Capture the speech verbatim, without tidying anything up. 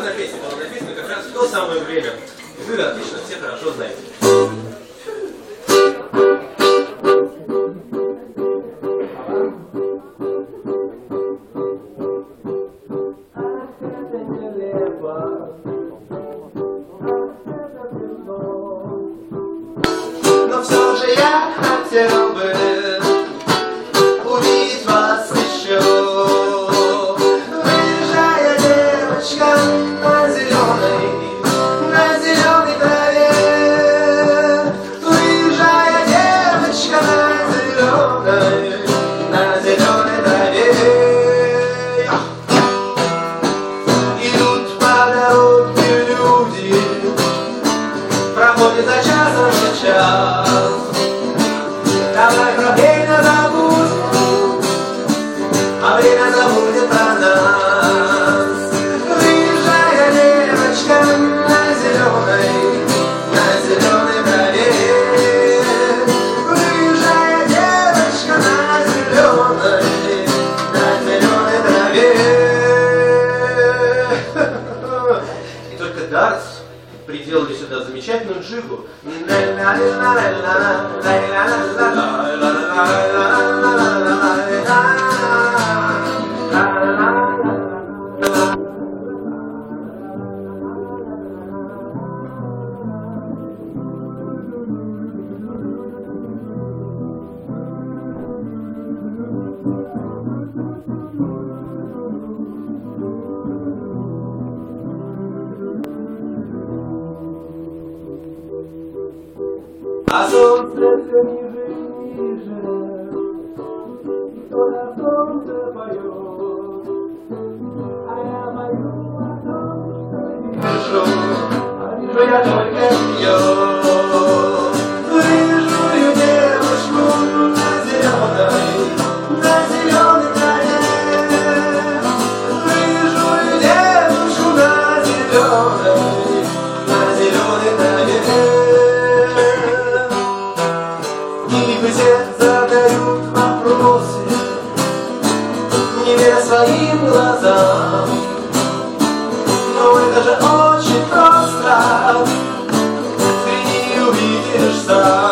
одна песня была написана как раз в то самое время. И вы отлично все хорошо знаете. Но все же я хотел бы увидеть вас еще. Выезжая девочка на зеленой, на зеленой траве. Выезжая девочка на зеленой, на зеленой траве. Идут по дороге люди, проходит за часом за час. Давай про время забудь, а время забудет про нас. Выезжая девочка на зеленой, на зеленой траве. Выезжая девочка на зеленой, на зеленой траве. И только Дартс приделали сюда замечательную джигу. А солнце все ниже и ниже, и только солнце поет. А я пою о том, что вижу, а вижу я только ее. Вижу девушку на зеленой, на зеленой траве. Вижу девушку на зеленой, на зеленой траве. И все задают вопросы, не веря своим глазам. Но это же очень просто, ты не увидишь сам.